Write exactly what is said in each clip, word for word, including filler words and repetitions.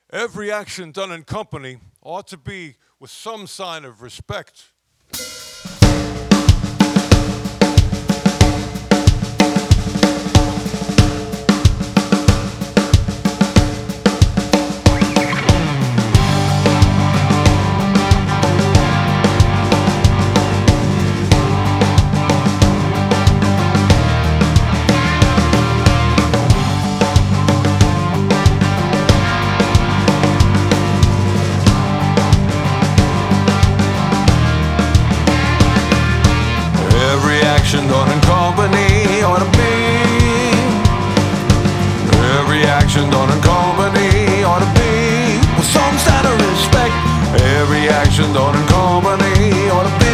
Every action done in company ought to be with some sign of respect. Action done in company ought to be. Every action done in company ought to be with some sign of respect. Every action done in company ought to be.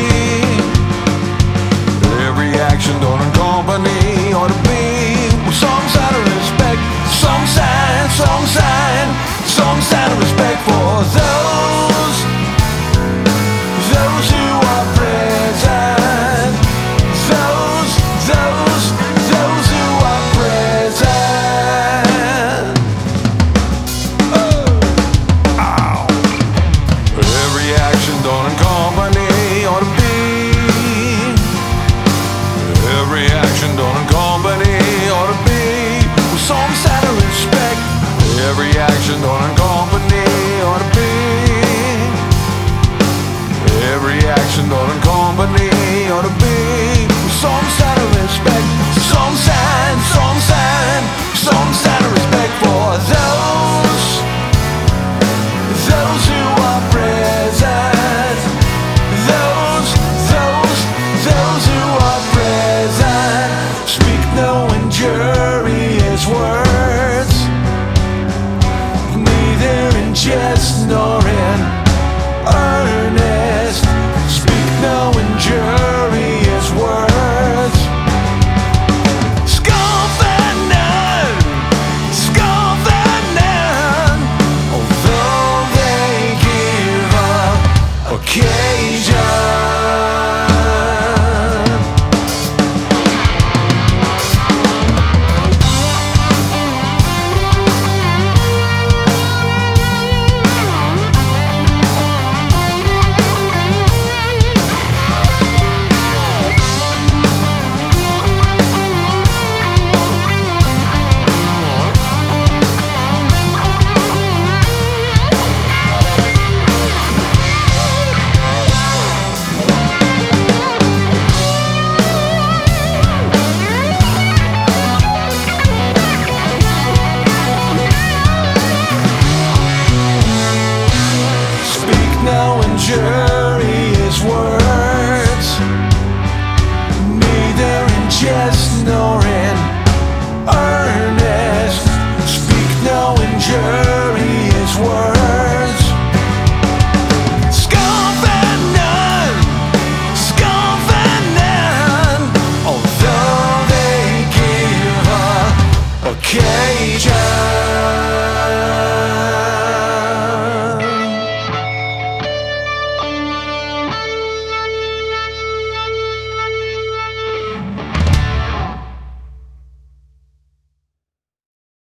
Every action done in company ought to be with some sign of respect. Some sign, some sign, some sign of respect for those, those who are present. Every action done in company ought to be. Every action done in company ought to be some sign of respect. Some sign, some sign, some sign of respect for those, those who are present. Those, those, those who are present. Speak no injurious words, neither in jest nor in earth.